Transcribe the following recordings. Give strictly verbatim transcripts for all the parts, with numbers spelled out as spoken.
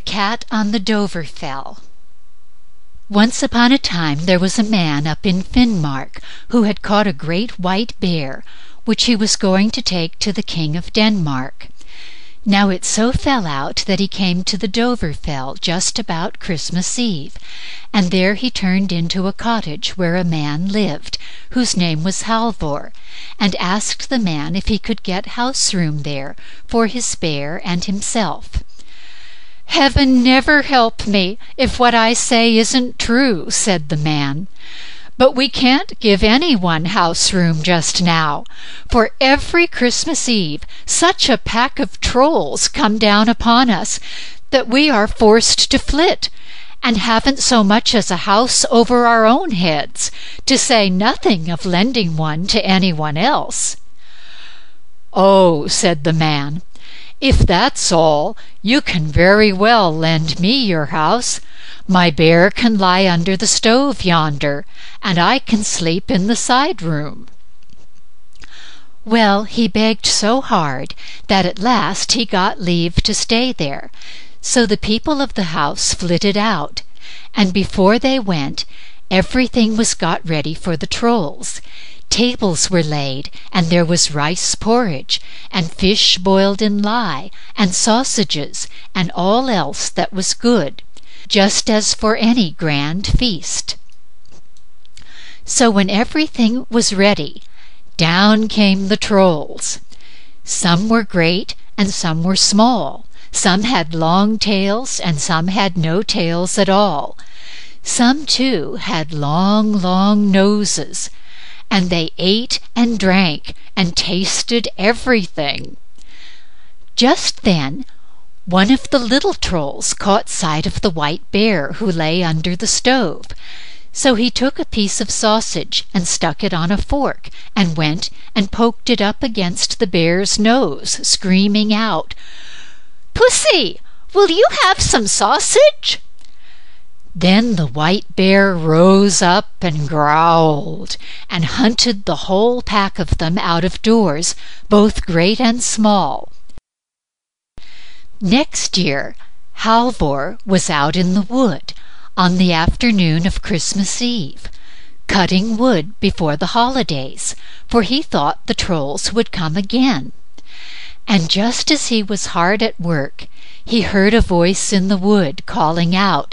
Cat on the Dovrefell. Once upon a time there was a man up in Finnmark who had caught a great white bear, which he was going to take to the King of Denmark. Now it so fell out that he came to the Dovrefell just about Christmas Eve, and there he turned into a cottage where a man lived, whose name was Halvor, and asked the man if he could get house room there for his bear and himself. "Heaven never help me if what I say isn't true," said the man, "but we can't give anyone house room just now, for every Christmas Eve such a pack of Trolls come down upon us that we are forced to flit, and haven't so much as a house over our own heads, to say nothing of lending one to anyone else." "Oh," said the man, "if that's all, you can very well lend me your house. My bear can lie under the stove yonder, and I can sleep in the side room." Well, he begged so hard that at last he got leave to stay there, so the people of the house flitted out, and before they went everything was got ready for the Trolls. Tables were laid, and there was rice porridge, and fish boiled in lye, and sausages, and all else that was good, just as for any grand feast. So when everything was ready, down came the Trolls. Some were great and some were small, some had long tails and some had no tails at all. Some, too, had long, long noses, and they ate and drank and tasted everything. Just then one of the little Trolls caught sight of the white bear who lay under the stove, so he took a piece of sausage and stuck it on a fork, and went and poked it up against the bear's nose, screaming out, "Pussy, will you have some sausage?" Then the white bear rose up and growled, and hunted the whole pack of them out of doors, both great and small. Next year Halvor was out in the wood on the afternoon of Christmas Eve, cutting wood before the holidays, for he thought the Trolls would come again. And just as he was hard at work, he heard a voice in the wood calling out,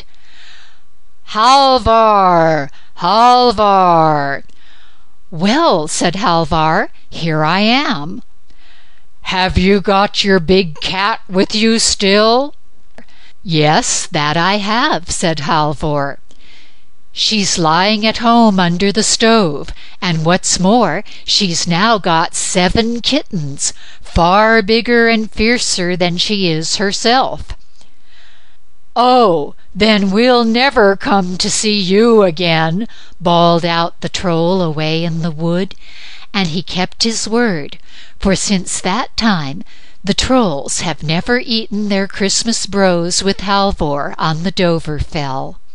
"Halvor, Halvor!" "Well," said Halvor, "here I am." "Have you got your big cat with you still?" "Yes, that I have," said Halvor. "She's lying at home under the stove, and what's more, she's now got seven kittens, far bigger and fiercer than she is herself." "Oh, then we'll never come to see you again," bawled out the Troll away in the wood, and he kept his word, for since that time the Trolls have never eaten their Christmas brose with Halvor on the Dovrefell.